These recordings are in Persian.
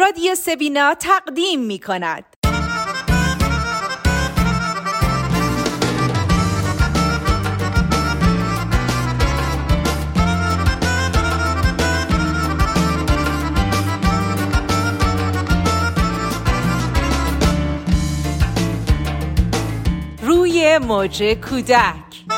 رادیو سبینا تقدیم می کند. روی موج کودک.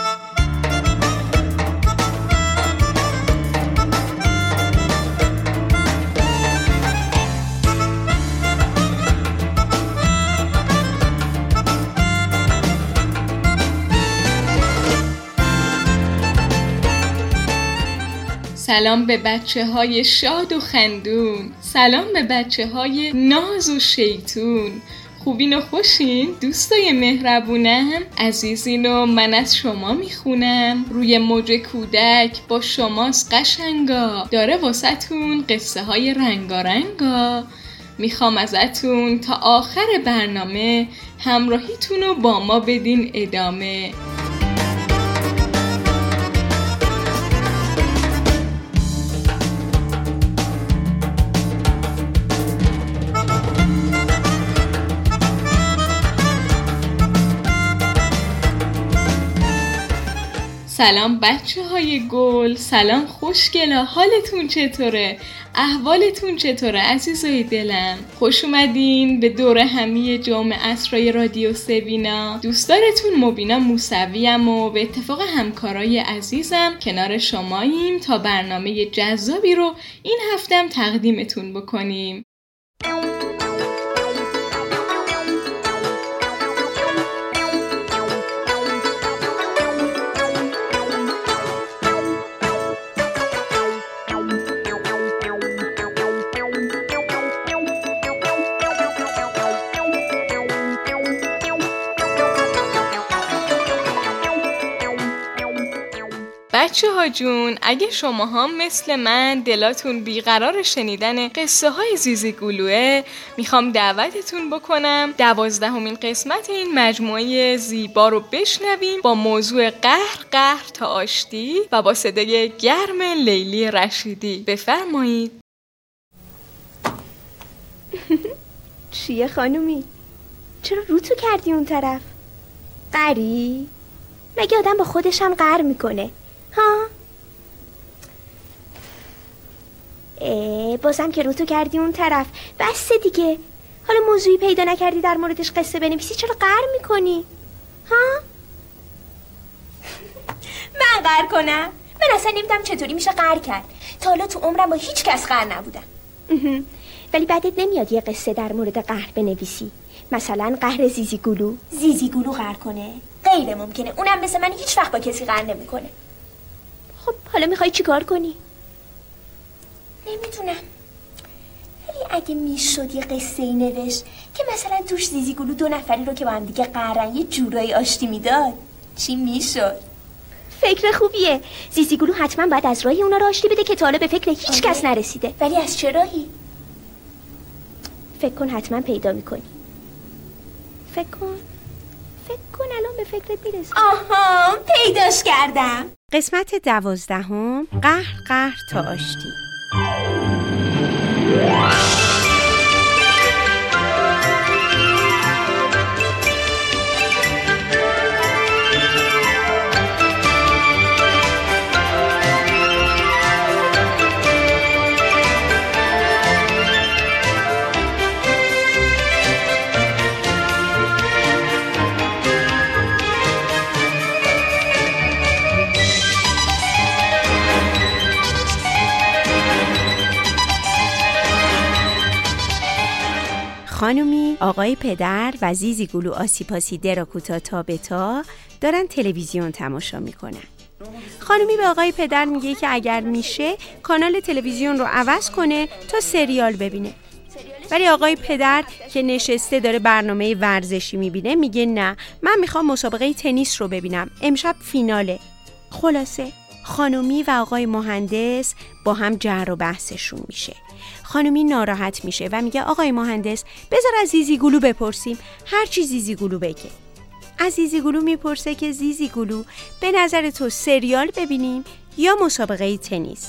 سلام به بچه‌های شاد و خندون، سلام به بچه‌های ناز و شیطون. خوبین و خوشین دوستای مهربونم، عزیزین و من از شما میخونم. روی موج کودک با شماست قشنگا، داره واسه‌تون قصه های رنگارنگا. میخوام ازتون تا آخر برنامه همراهیتون رو با ما بدین ادامه. سلام بچه های گل، سلام خوشگلا، حالتون چطوره؟ احوالتون چطوره عزیزای دلم؟ خوش اومدین به دور همی جمع اسرای رادیو سبینا. دوستدارتون مبینا موسویم و به اتفاق همکارای عزیزم کنار شماییم تا برنامه جذابی رو این هفتم تقدیمتون بکنیم. بچه ها جون، اگه شما هم مثل من دلاتون بیقرار شنیدن قصه های زیزی گلوه، میخوام دعوتتون بکنم 12مین قسمت این مجموعه زیبا رو بشنویم با موضوع قهر تا آشتی و با صدای گرم لیلی رشیدی. بفرمایید. چیه خانومی؟ چرا روتو کردی اون طرف؟ قری؟ مگه آدم با خودش هم قهر میکنه؟ ها؟ بازم که روتو کردی اون طرف. بسه دیگه. حالا موضوعی پیدا نکردی در موردش قصه بنویسی، چرا قهر میکنی؟ ها؟ من قهر کنم؟ من اصلا نمیدونم چطوری میشه قهر کرد. تا حالا تو عمرم با هیچ کس قهر نبودم. ولی بعدت نمیاد یه قصه در مورد قهر بنویسی؟ مثلا قهر زیزی گلو. زیزی گلو قهر کنه؟ غیر ممکنه. اونم مثل من هیچ وقت با کسی قهر نمیکنه. خب حالا میخوای چی کار کنی؟ نمیدونم، ولی اگه میشد یه قصه ای نوشت که مثلا توش زیزی گلو 2 نفری رو که با هم دیگه قهرن یه جورایی آشتی میداد، چی میشد؟ فکر خوبیه. زیزی گلو حتما باید از راهی اونا رو آشتی بده که تا حالا به فکر هیچ کس نرسیده. ولی از چه راهی؟ فکر کن حتما پیدا میکنی. فکر کن الان به فکرت میرسی. آها، پیداش کردم. قسمت 12 قهر تا آشتی. خانومی، آقای پدر و زیزی گلو آسیپاسی دراکوتا تابتا دارن تلویزیون تماشا میکنن. خانومی به آقای پدر میگه که اگر میشه کانال تلویزیون رو عوض کنه تا سریال ببینه. ولی آقای پدر که نشسته داره برنامه ورزشی میبینه میگه نه، من میخوام مسابقه تنیس رو ببینم، امشب فیناله. خلاصه خانومی و آقای مهندس با هم جر و بحثشون میشه. خانومی ناراحت میشه و میگه آقای مهندس بذار از زیزی گلو بپرسیم، هر چی زیزی گلو بگه. از زیزی گلو میپرسه که زیزی گلو به نظر تو سریال ببینیم یا مسابقه تنیس؟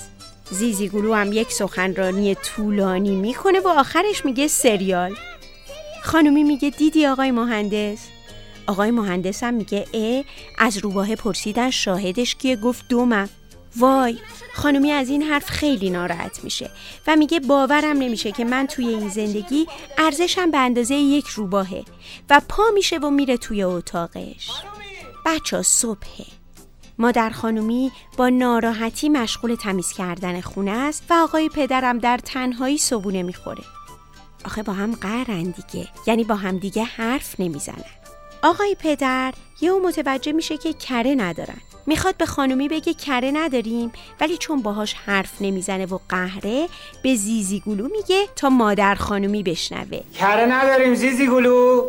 زیزیگلو هم یک سخنرانی طولانی میکنه و آخرش میگه سریال. خانومی میگه دیدی آقای مهندس؟ آقای مهندس هم میگه از روباه پرسیدن شاهدش کیه؟ گفت دومم. وای، خانومی از این حرف خیلی ناراحت میشه و میگه باورم نمیشه که من توی این زندگی ارزشم به اندازه یک روباهه و پا میشه و میره توی اتاقش. بچه صبحه. مادر خانومی با ناراحتی مشغول تمیز کردن خونه است و آقای پدرم در تنهایی صبونه میخوره. آخه با هم قهرن دیگه، یعنی با هم دیگه حرف نمیزنن. آقای پدر یهو متوجه میشه که کره ندارن. میخواد به خانومی بگه کره نداریم، ولی چون باهاش حرف نمیزنه و قهره به زیزیگلو میگه تا مادر خانومی بشنوه. کره نداریم زیزیگلو.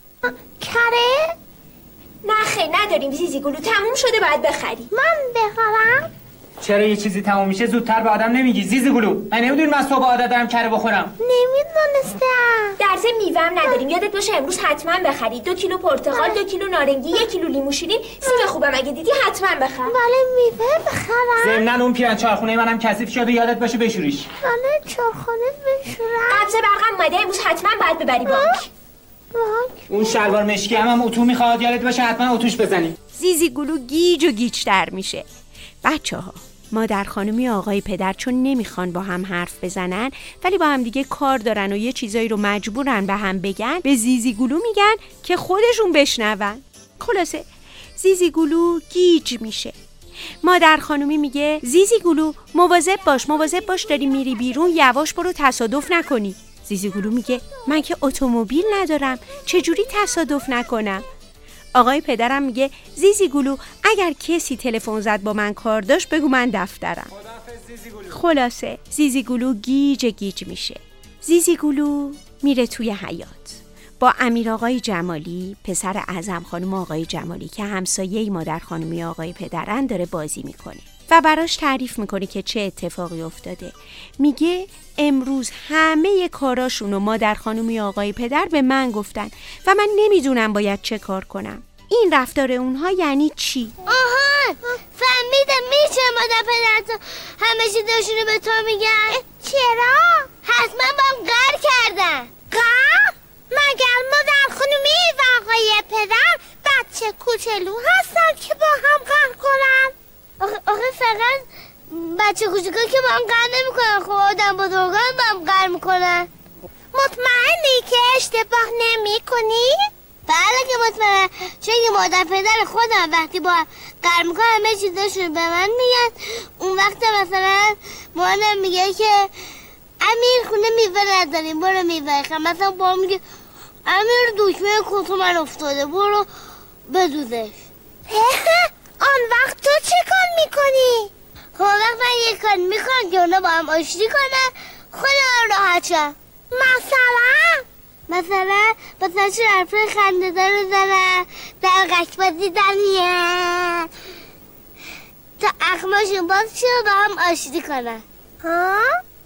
کره؟ نه خیر نداریم زیزیگلو، تموم شده باید بخری. من بخرم؟ چرا یه چیزی تموم میشه زودتر به آدم نمیگی زیزیگلو؟ من نمیدونم من صبح عادت دارم کره بخورم. نمیدونستم. در ضمن میوه‌ام نداریم، یادت باشه امروز حتما بخری. 2 کیلو پرتقال، 2 کیلو نارنگی، 1 کیلو لیمو شیرین. سیب خوبم اگه دیدی حتما بخر. ولی میوه بخرم. ضمناً اون پیرن چارخونه منم کثیف شده، یادت باشه بشوریش. ولی چارخونه بشورم. قبض برقم اومده، امروز حتما باید ببری بانک. اون شلوار مشکی هم اتو میخواد، یادت باشه حتما اتوش بزنی. زیزیگلو گیج و گیج‌تر میشه. بچه‌ها، مادر خانومی آقای پدر چون نمیخوان با هم حرف بزنن ولی با هم دیگه کار دارن و یه چیزایی رو مجبورن به هم بگن، به زیزیگلو میگن که خودشون بشنون. خلاصه زیزیگلو گیج میشه. مادر خانومی میگه زیزیگلو مواظب باش داری میری بیرون، یواش برو تصادف نکنی. زیزیگلو میگه من که اتومبیل ندارم، چجوری تصادف نکنم؟ آقای پدرم میگه زیزیگلو اگر کسی تلفن زد با من کار داشت بگو من دفترم. خلاصه زیزیگلو گیج میشه. زیزیگلو میره توی حیاط با امیر آقای جمالی، پسر اعظم خانم آقای جمالی که همسایه مادر خانومی آقای پدرن، داره بازی میکنه و براش تعریف میکنه که چه اتفاقی افتاده. میگه امروز همه کاراشونو مادر خانومی آقای پدر به من گفتن و من نمیدونم باید چه کار کنم. این رفتار اونها یعنی چی؟ آها فهمیدم. میشه مادر پدر همه چیزاشونو به تو میگن؟ چرا؟ حتما با هم قهر کردن. قهر؟ مگر مادر خانومی و آقای پدر بچه کوچلو هستن که با هم قهر کنن؟ آخه فقط بچه کوچکا که با هم قهر نمیکنن، خب آدم بزرگان با هم قهر میکنن. مطمئنی که اشتباه نمی کنی؟ بله که مطمئنم، چون که مادر پدر خودم وقتی با قهر میکنن همه چیزاشون به من میگن. اون وقت مثلا مامانم میگه که امیر خونه میوه نداریم برو میوه خر، مثلا با میگه امیر دکمه کتو من افتاده برو بدوزش. آن وقت تو چه کار میکنی؟ خب وقت من یک کار میکنم که اونا با هم آشتی کنن خودم راحت شم. مثلا چه حرفای خنده‌دار رو زنن، در قشبازی دنیه تا اخماشون باز شد با هم آشتی کنن. ها؟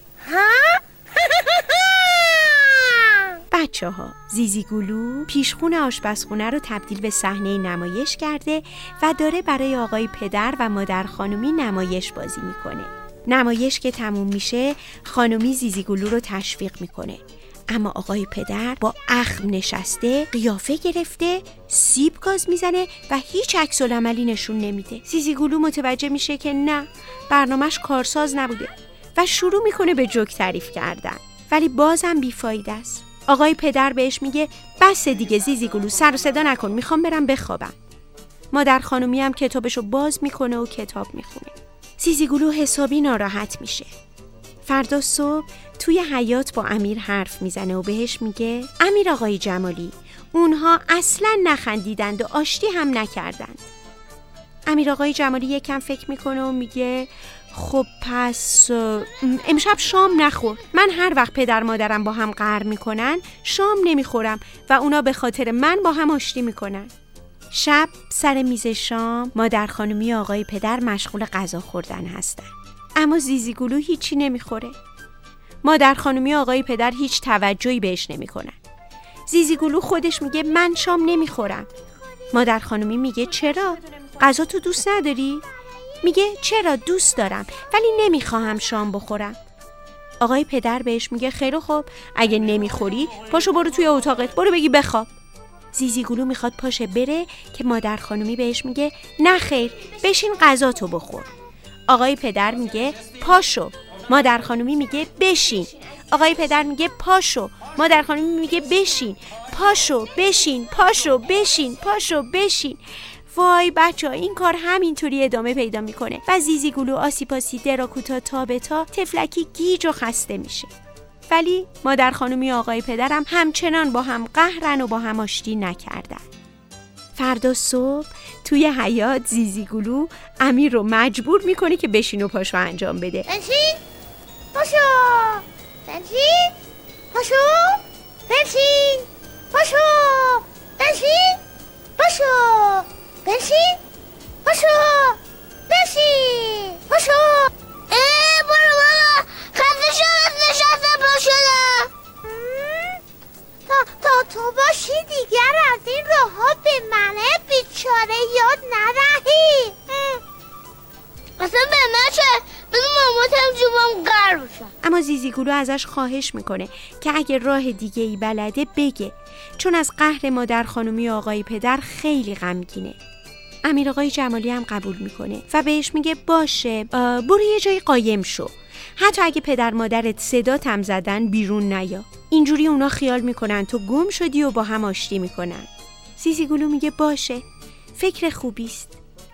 بچه‌ها، زیزیگلو پیشخون آشپزخونه رو تبدیل به صحنه نمایش کرده و داره برای آقای پدر و مادر خانومی نمایش بازی میکنه. نمایش که تموم میشه خانومی زیزیگلو رو تشویق میکنه، اما آقای پدر با اخم نشسته، قیافه گرفته، سیب گاز میزنه و هیچ عکس‌العملی نشون نمیده. زیزیگلو متوجه میشه که نه، برنامه‌اش کارساز نبوده و شروع میکنه به جوک تعریف کردن، ولی بازم بیفایده است. آقای پدر بهش میگه بس دیگه زیزیگلو، سر و صدا نکن، میخوام برم بخوابم. مادر خانومی هم کتابشو باز میکنه و کتاب میخونه. زیزیگلو حسابی ناراحت میشه. فردا صبح توی حیاط با امیر حرف میزنه و بهش میگه امیر آقای جمالی، اونها اصلا نخندیدند و آشتی هم نکردند. امیر آقای جمالی یکم فکر میکنه و میگه خب پس امشب شام نخور. من هر وقت پدر مادرم با هم قهر میکنن شام نمیخورم و اونا به خاطر من با هم آشتی میکنن. شب سر میز شام مادر خانومی آقای پدر مشغول غذا خوردن هستن، اما زیزیگلو هیچی نمیخوره. مادر خانومی آقای پدر هیچ توجهی بهش نمیکنن. زیزیگلو خودش میگه من شام نمیخورم. مادر خانومی میگه چرا؟ غذا تو دوست نداری؟ میگه چرا دوست دارم ولی نمیخواهم شام بخورم. آقای پدر بهش میگه خیلی خوب، اگه نمیخوری پاشو برو توی اتاقت، برو بگی بخواب. زیزیگلو میخواد پاشه بره که مادر خانومی بهش میگه نه خیر، بشین غذاتو بخور. آقای پدر میگه پاشو. مادر خانومی میگه بشین. آقای پدر میگه پاشو. مادر خانومی میگه بشین. پاشو بشین، پاشو بشین، پاشو بشین. وای بچه‌ها، این کار همینطوری ادامه پیدا میکنه و زیزیگلو آسیپاسی دراکوتا تابتا تفلکی گیج و خسته میشه. ولی مادر خانومی آقای پدرم همچنان با هم قهرن و با هم آشتی نکردن. فردا صبح توی حیاط زیزیگلو امیر رو مجبور میکنه که بشین و پاشو انجام بده. بنشین، پاشو، بنشین، پاشو، بنشین، پاشو، بنشین، پاشو، بنشین، پاشو، بنشین، پاشو. برو بابا، خسته شدم، نشستم پا شدم. تا تو باشی دیگر از این راهات به من بیچاره یاد ندهی. اصلا به من چه؟ بگو ماماتم جوبم قرار بشم. اما زیزیگلو ازش خواهش میکنه که اگه راه دیگه ای بلده بگه، چون از قهر مادر خانومی آقای پدر خیلی غمگینه. امیر آقای جمالی هم قبول میکنه و بهش میگه باشه، برو یه جای قایم شو، حتی اگه پدر مادرت صداتم زدن بیرون نیا. اینجوری اونا خیال میکنن تو گم شدی و با هم آشتی میکنن. زیزیگلو میگه باشه، فکر خوبیست.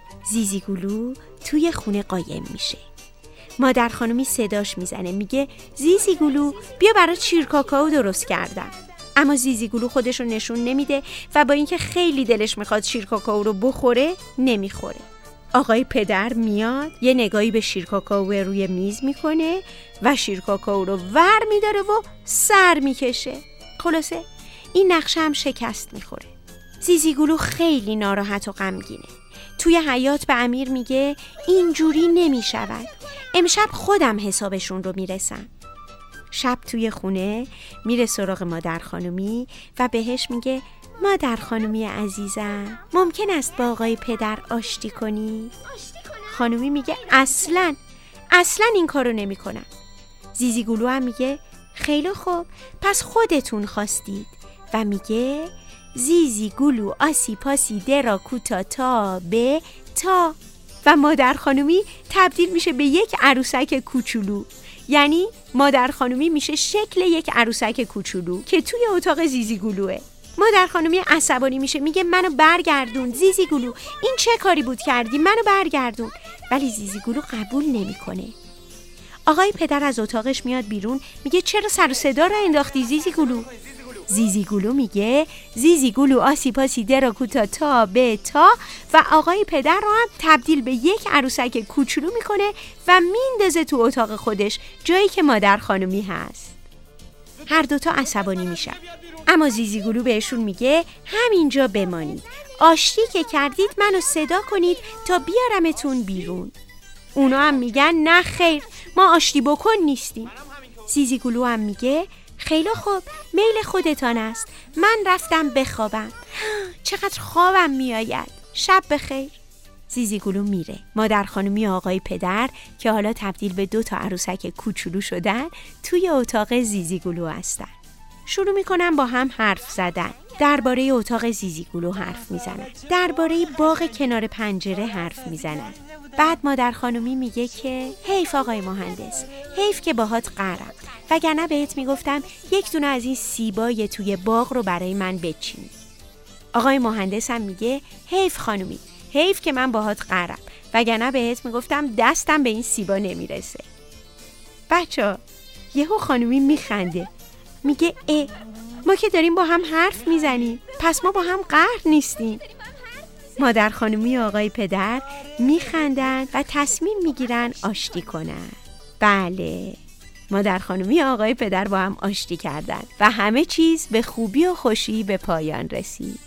زیزیگلو توی خونه قایم میشه. مادر خانومی صداش میزنه، میگه زیزیگلو بیا برات شیر کاکائو درست کردم. اما زیزیگلو خودشو نشون نمیده و با اینکه خیلی دلش میخواد شیر کاکائو رو بخوره نمیخوره. آقای پدر میاد یه نگاهی به شیر کاکائو روی میز میکنه و شیر کاکائو رو ور میداره و سر میکشه. خلاصه این نقشه هم شکست میخوره. زیزیگلو خیلی ناراحت و غمگینه. توی حیاط به امیر میگه اینجوری نمیشود، امشب خودم حسابشون رو میرسم. شب توی خونه میره سراغ مادر خانومی و بهش میگه مادر خانومی عزیزم، ممکن است با آقای پدر آشتی کنی؟ خانومی میگه اصلاً این کارو نمی کنم. زیزیگلو هم میگه خیلی خوب، پس خودتون خواستید. و میگه زیزیگلو آسیپاسی دراکوتا تابتا. و مادر خانومی تبدیل میشه به یک عروسک کوچولو. یعنی مادر خانومی میشه شکل یک عروسک کوچولو که توی اتاق زیزیگلوه. مادر خانومی عصبانی میشه، میگه منو برگردون زیزیگلو، این چه کاری بود کردی، منو برگردون. ولی زیزیگلو قبول نمیکنه. آقای پدر از اتاقش میاد بیرون، میگه چرا سر و صدا را انداختی زیزیگلو؟ زیزیگلو میگه زیزیگلو آسیپاسی دراکوتا تابتا و آقای پدر رو هم تبدیل به یک عروسک کوچولو میکنه و میندازه تو اتاق خودش، جایی که مادر خانومی هست. هر دوتا عصبانی میشن، اما زیزیگلو بهشون میگه همینجا بمانید، آشتی که کردید منو صدا کنید تا بیارمتون بیرون. اونا هم میگن نه خیر، ما آشتی بکن نیستیم. زیزیگلو هم میگه خیلی خوب، میل خودتان است، من رفتم بخوابم. چقدر خوابم میآید، شب بخیر. زیزیگلو میره. مادر خانومی آقای پدر که حالا تبدیل به 2 عروسک کوچولو شدن توی اتاق زیزیگلو هستن. شروع میکنن با هم حرف زدن. درباره اتاق زیزیگلو حرف میزنن، درباره باغ کنار پنجره حرف میزنن. بعد مادر خانومی میگه که حیف آقای مهندس، حیف که باهات قهرم، وگرنه بهت میگفتم یک دونه از این سیبای توی باغ رو برای من بچینی. آقای مهندس هم میگه حیف خانومی، حیف که من باهات قهرم، وگرنه بهت میگفتم دستم به این سیبا نمیرسه. بچه یهو خانومی میخنده، میگه ما که داریم با هم حرف میزنیم، پس ما با هم قهر نیستیم. مادر خانومی آقای پدر میخندن و تصمیم میگیرن آشتی کنن. بله، مادر خانومی آقای پدر با هم آشتی کردن و همه چیز به خوبی و خوشی به پایان رسید.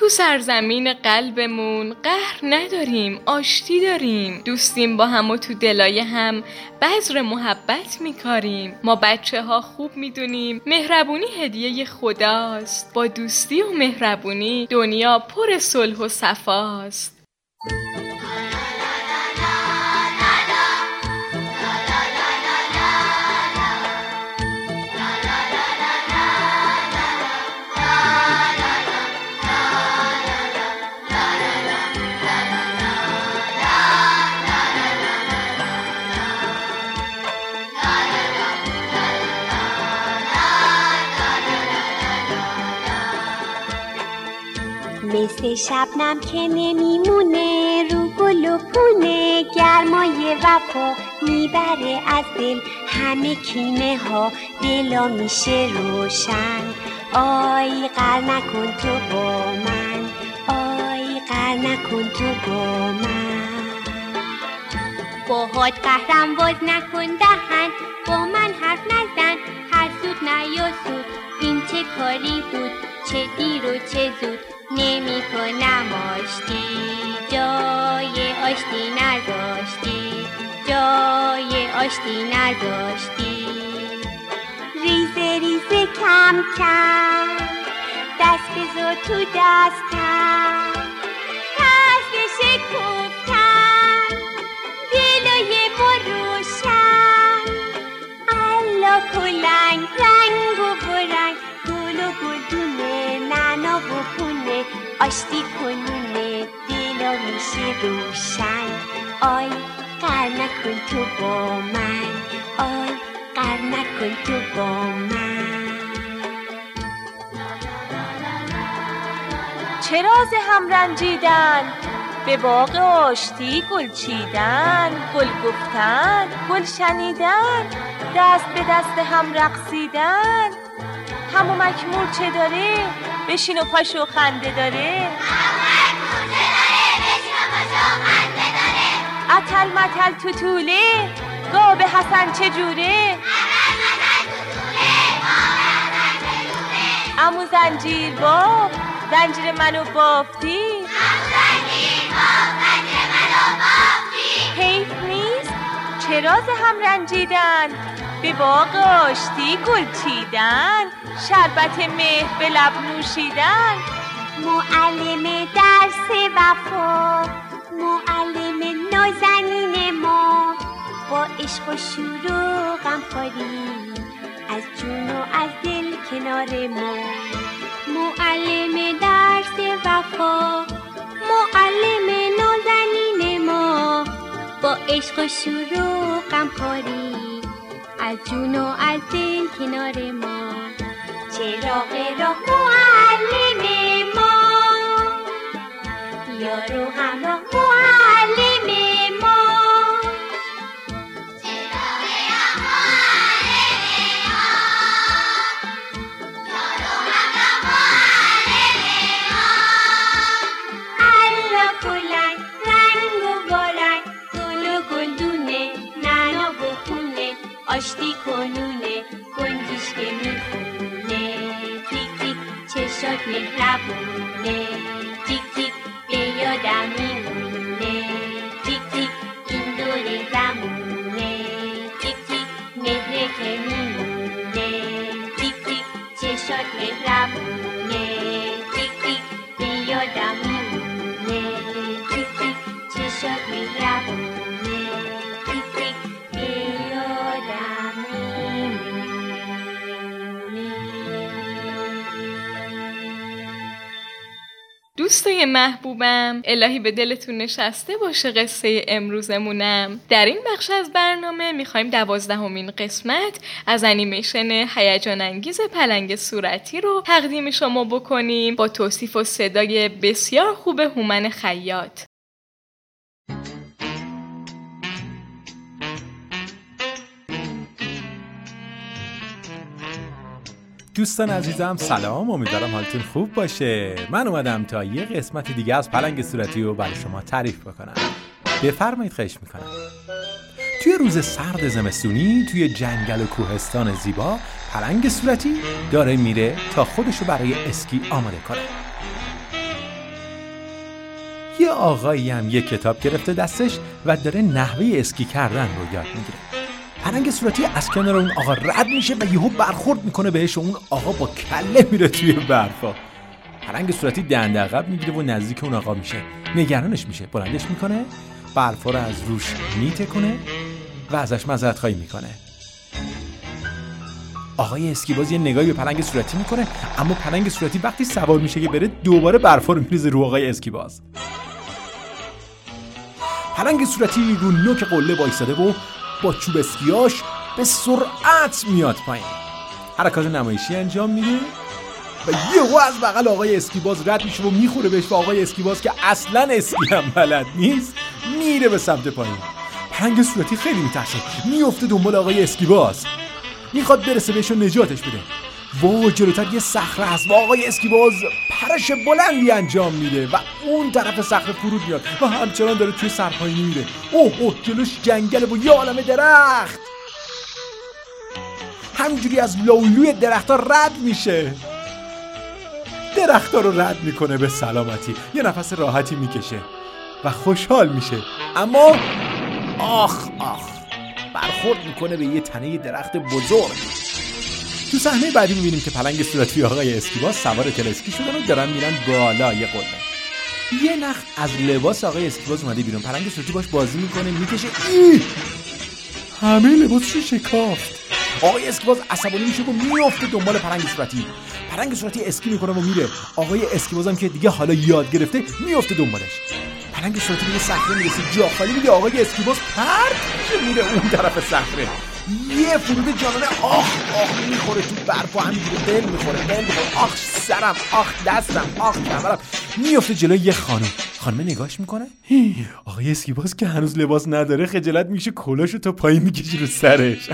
تو سرزمین قلبمون قهر نداریم، آشتی داریم، دوستیم با هم و تو دلای هم بذر محبت میکاریم. ما بچه ها خوب میدونیم مهربونی هدیه خداست، با دوستی و مهربونی دنیا پر صلح و صفاست. مثل شبنم که نمیمونه رو گل و پونه، گرمای وفا میبره از دل همه کینه ها، دلا میشه روشن. آی قهر نکن تو با من، آی قهر نکن تو با من. باهات قهرم باز نکن دهن، با من حرف نزن، هر سود نیا سود، این چه کاری بود، چه دیر و چه زود، نمی کنم آشتی، جای آشتی نداشتی، جای آشتی نداشتی. ریزه ریزه کم کم دست بذار تو دستم، دست شکفتم دلای ما روشن. الله کلنگ رنگ و برنگ، گل و گلدونه نعنا و پونه، آشتی کنونه دلا میشه روشن. آی قهر نکن تو با من، آی قهر نکن تو با من. چه راز هم رنجیدن، به باغ آشتی گل چیدن، گل گفتن، گل شنیدن، دست به دست هم رقصیدن. هم و مکمور چه داره، بشین و پاشو خنده داره. اتل متل تو طوله، گاب حسن چه جوره. عمو زنجیر باب، زنجیر منو بافتی. حیف نیست چه راز هم رنجیدن، به باغ آشتی گل چیدن، شربت مهر به لب نوشیدن. معلم درس وفا، معلم نازنین ما، با عشق و شور و غمخواری از جون و از دل کنار ما. معلم درس وفا، معلم نازنین ما، با عشق و شور و غمخواری از جون و از دل کنار ما. چراغ راه معلم ما، یارو همراه معلم ما. چراغ راه معلم ما، یارو همراه معلم ما. الله کلنگ رنگ و بارنگ، گل و گلدونه نعنا و پونه، آشتی کنونه گنجیش که میخونه. تیک تیک چشات مهربونه، تیک تیک به یادم میمونه. تیک تیک این دور زمونه، تیک تیک مهره که میمونه. تیک تیک چشات مهربونه، تیک تیک به یادم میمونه. تیک تیک چشات مهربونه، تیک تیک به یادم میمونه. دوستای محبوبم، الهی به دلتون نشسته باشه قصه امروزمونم. در این بخش از برنامه میخوایم 12مین قسمت از انیمیشن هیجان انگیز پلنگ صورتی رو تقدیم شما بکنیم با توصیف و صدای بسیار خوب هومن خیاط. دوستان عزیزم سلام، امیدوارم حالتون خوب باشه. من اومدم تا یه قسمت دیگه از پلنگ صورتی رو برای شما تعریف بکنم. بفرمایید، خواهش میکنم. توی روز سرد زمستونی توی جنگل و کوهستان زیبا، پلنگ صورتی داره میره تا خودشو برای اسکی آماده کنه. یه آقایی هم یه کتاب گرفته دستش و داره نحوه اسکی کردن رو یاد میگیره. پلنگ صورتی از کنار اون آقا رد میشه و یهو برخورد میکنه بهش و اون آقا با کله میره توی برفا. پلنگ صورتی دنده عقب میگیره و نزدیک اون آقا میشه. نگرانش میشه، بلندش میکنه، برفا رو از روش میتکنه و ازش معذرت خواهی میکنه. آقای اسکیباز یه نگاهی به پلنگ صورتی میکنه، اما پلنگ صورتی وقتی سوار میشه که بره دوباره برفا رو میریزه رو آقای اسکیباز. پلنگ صورتی رو نوک قله وایساده و با چوب اسکیاش به سرعت میاد پایین. حرکات نمایشی انجام میده و یهو از بغل آقای اسکیباز رد میشه و میخوره بهش و آقای اسکیباز که اصلا اسکی هم بلد نیست میره به سمت پایین. پلنگ صورتی خیلی میترسه، میفته دنبال آقای اسکیباز، میخواد برسه بهش و نجاتش بده. و جلوتر یه صخره هست و آقای اسکیباز پرش بلندی انجام میده و اون طرف صخره فرود میاد و همچنان داره توی سرپایینی میره. اوه جلوش جنگله و یه عالمه درخت. همینجوری از لولوی درخت‌ها رد میشه، درخت‌ها رو رد میکنه به سلامتی، یه نفس راحتی میکشه و خوشحال میشه. اما آخ برخورد میکنه به یه تنه درخت بزرگ. تو صحنه بعدی میبینیم که پلنگ صورتی آقای اسکیباز سوار تلسکی شدن و دارن میرن بالای قله. یه نخ از لباس آقای اسکیباز اومده بیرون، پلنگ صورتی باش بازی میکنه، میکشه، همه لباسشو شکافت. آقای اسکیباز عصبانی میشه و میافته دنبال پلنگ صورتی. پلنگ صورتی اسکی میکنه و میره. آقای اسکیباز هم که دیگه حالا یاد گرفته میافته دنبالش. پلنگ صورتی به صخره میرسه، جا خالی میده، آقای اسکیباز پرت میشه میره اون طرف صخره. یه فرود جانانه آخ میخوره تو برف و همینجوری قل میخوره. آخ سرم، آخ دستم، آخ کمرم. میافته جلوی یه خانم نگاش میکنه. آقای اسکیباز که هنوز لباس نداره خجالت میشه، کلاشو تا پایین میکشه رو سرش.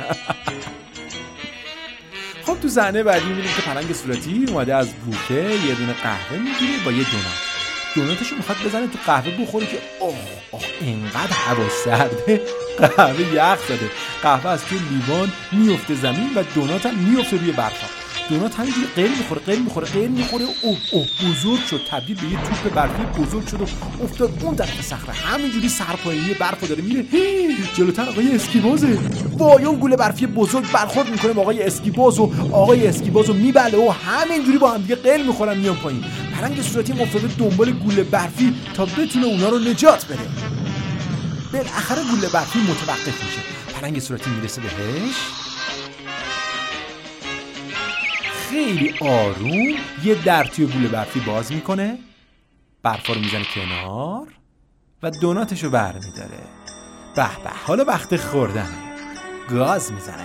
خب تو صحنه بعدی میبینیم که پلنگ صورتی اومده از بوفه یه دونه قهوه میگیره با یه دوناتشو میخواد بزنه تو قهوه بخوره که اینقدر هوا سرده، قهوه یخ زده. قهوه از توی لیوان میفته زمین و دونات هم میفته روی برفا. دونات همینجوری قل میخوره. بزرگ شد، تبدیل به یه توپ برفی بزرگ شد و افتاد اون طرف صخره. همینجوری سرپایینی برفا داره میره. جلوتر آقای اسکیبازه، وایون گوله برفی بزرگ برخورد میکنه با آقای اسکیباز و آقای اسکیبازو میبله و همینجوری با هم دیگه قل میخورن میان پایین. پلنگ صورتی افتاده دنبال گوله برفی تا بتونه اونا رو نجات بده. بالاخره گوله برفی متوقف میشه. پلنگ صورتی میرسه بهش، خیلی آروم یه در توی گوله برفی باز میکنه، برفا رو میزنه کنار و دوناتشو برمیداره. به حالا وقت خوردنه. گاز میزنه.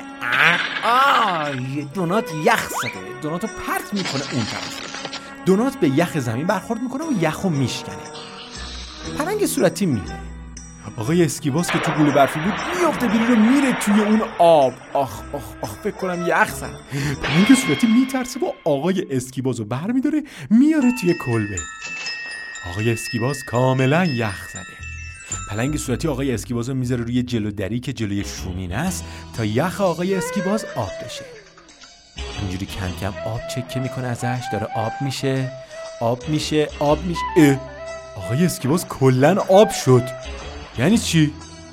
دونات یخ زده. دوناتو پرت میکنه اون طرف. دونات به یخ زمین برخورد میکنه و یخو میشکنه. پلنگ صورتی میره. آقای اسکیباز که تو گوله برفی بود میافته بیرون و میره توی اون آب. آخ فکر کنم یخ زد. پلنگ صورتی میترسه و آقای اسکیبازو برمیداره میاره توی کلبه. آقای اسکیباز کاملا یخ زده. پلنگ صورتی آقای اسکیبازو میذاره روی جلودری که جلوی شومینه است تا یخ آقای اسکیباز آب بشه. اینجوری کم کم آب چکه میکنه ازش، داره آب میشه. آقای اسکیباز کلن آب شد. یعنی چی؟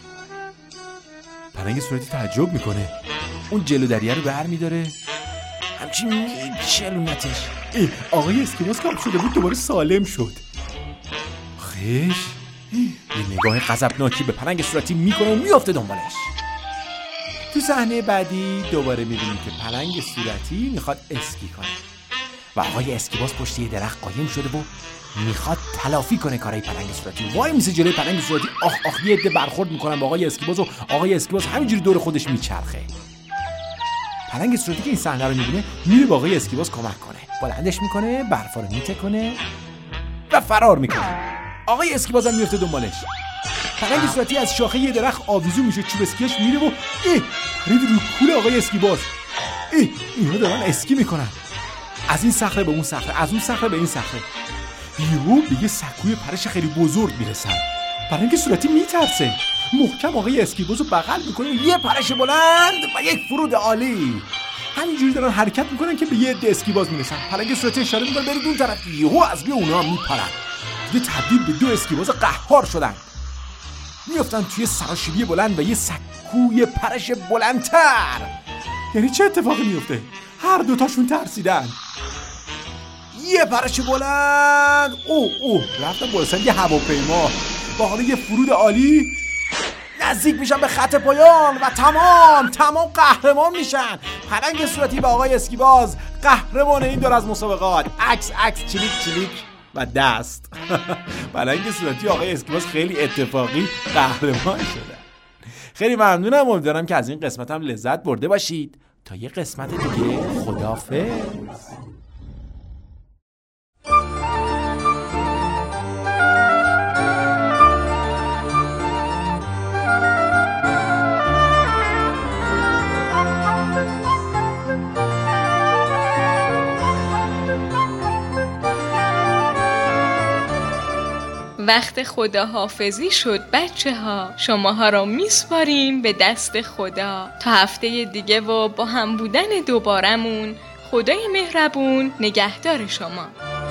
پلنگ صورتی تعجب میکنه. اون جلودریه رو برمیداره، همچین میچلونتش. آقای اسکیباز که آب شده بود دوباره سالم شد. خیش یه نگاه غضبناکی به پلنگ صورتی میکنه و میافته دنبالش. تو صحنه بعدی دوباره میبینیم که پلنگ صورتی میخواد اسکی کنه و آقای اسکیباز پشت یه درخت قایم شده و میخواد تلافی کنه کارای پلنگ صورتی. وای میسه جلوی پلنگ صورتی. یه عده برخورد میکنن با آقای اسکیباز و آقای اسکیباز همینجوری دور خودش میچرخه. پلنگ صورتی که این صحنه رو میبینه میره با آقای اسکیباز کمک کنه، بلندش میکنه، برفا رو میتکنه و فرار میکنه. آقای اسکیباز هم میفته دنبالش. پلنگ صورتی از شاخه یه درخت آویزون میشه، چوب اسکیش میره و پرید رو کول آقای اسکیباز. اینا دارن اسکی میکنن، از این صخره به اون صخره، از اون صخره به این صخره. یهو به یه سکوی پرش خیلی بزرگ میرسن. پلنگ صورتی میترسه، محکم آقای اسکیبازو بغل میکنه و یه پرش بلند و یک فرود عالی. همینجوری دارن حرکت میکنن که به یه عده اسکیباز میرسن. پلنگ صورتی اشاره میکنه برید اون طرف. یهو از روی اونها میپرن. دیگه تبدیل به 2 اسکیباز قهار شدن. میافتن توی سراشیبی بلند و یه سکوی پرش بلندتر. یعنی چه اتفاقی میفته؟ هر دوتاشون ترسیدن. یه پرش بلند رفتن برسن یه هواپیما با حالا یه فرود عالی نزدیک میشن به خط پایان و تمام قهرمان میشن. پلنگ صورتی به آقای اسکیباز قهرمان این دور از مسابقات. عکس چلیک و دست. پلنگ صورتی آقای اسکیباز خیلی اتفاقی قهرمان شده. خیلی ممنونم، امیدوارم که از این قسمت هم لذت برده باشید. تا یه قسمت دیگه، خداحافظ. وقت خداحافظی شد بچه ها. شماها را میسپاریم به دست خدا تا هفته دیگه و با هم بودن دوبارمون. خدای مهربون نگهدار شما.